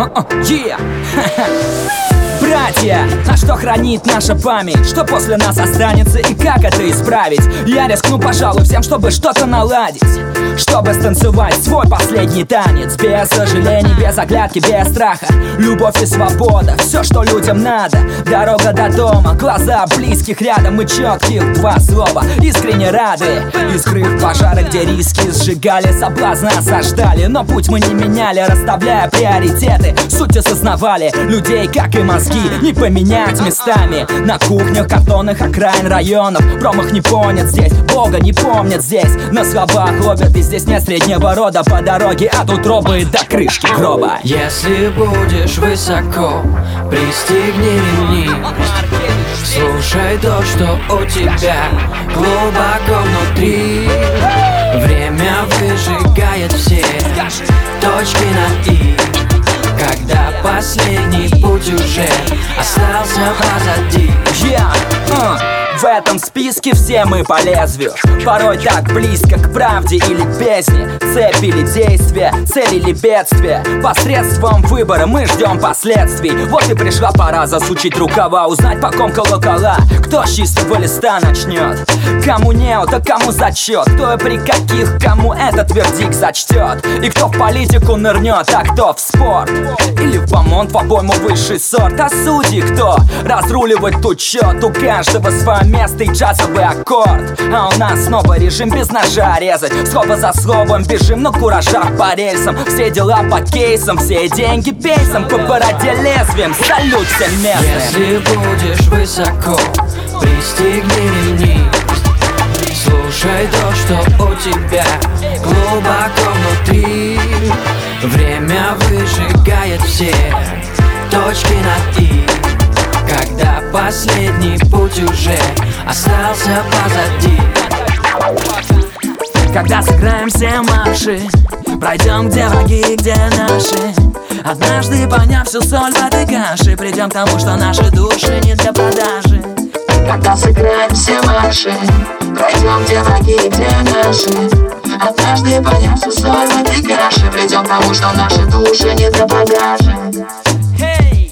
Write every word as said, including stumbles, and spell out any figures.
Yeah. Братья, а что хранит наша память? Что после нас останется и как это исправить? Я рискну, пожалуй, всем, чтобы что-то наладить, чтобы станцевать свой последний танец. Без сожалений, без оглядки, без страха. Любовь и свобода, все, что людям надо. Дорога до дома, глаза близких рядом и четких два слова. Искренне рады, искры пожары, где риски сжигали, соблазны осаждали. Но путь мы не меняли, расставляя приоритеты. Суть осознавали, людей, как и мозги, не поменять местами. На кухнях картонных окраин районов промах не понят здесь, Бога не помнят здесь. На словах ловят, и здесь нет среднего рода. По дороге от утробы до крышки гроба. Если будешь высоко, пристегни ремни. Слушай то, что у тебя глубоко внутри. Время выжигает все точки над «и». Когда последний путь уже остался позади. Yeah, uh. В этом списке все мы по лезвию, порой так близко к правде или песне. Цепь или действие, цель или бедствие. Посредством выбора мы ждем последствий. Вот и пришла пора засучить рукава, узнать, по ком колокола. Кто с чистого листа начнет, кому неуто, кому зачет. Кто и при каких, кому этот вердикт зачтет. И кто в политику нырнет, а кто в спорт. Или в помон, в обойму высший сорт. А судьи кто? Разруливать тут счет. У каждого свое место и джазовый аккорд. А у нас снова режим без ножа резать. Слово за словом бежим на куражах по рельсам. Все дела по кейсам, все деньги пейсом. По бороде лезвием, салют всем местным. Если будешь высоко, пристегни ремни. Слушай то, что у тебя глубоко внутри. Время выжигает все точки над «и». Когда последний путь уже остался позади. Когда сыграем все марши, пройдем, где враги, где наши. Однажды, поняв всю соль в этой каше, придем к тому, что наши души не для продажи. Когда сыграем все марши, пройдем, где враги, где наши. Однажды, поняв всю соль в этой каше, придем к тому, что наши души не для продажи. Hey!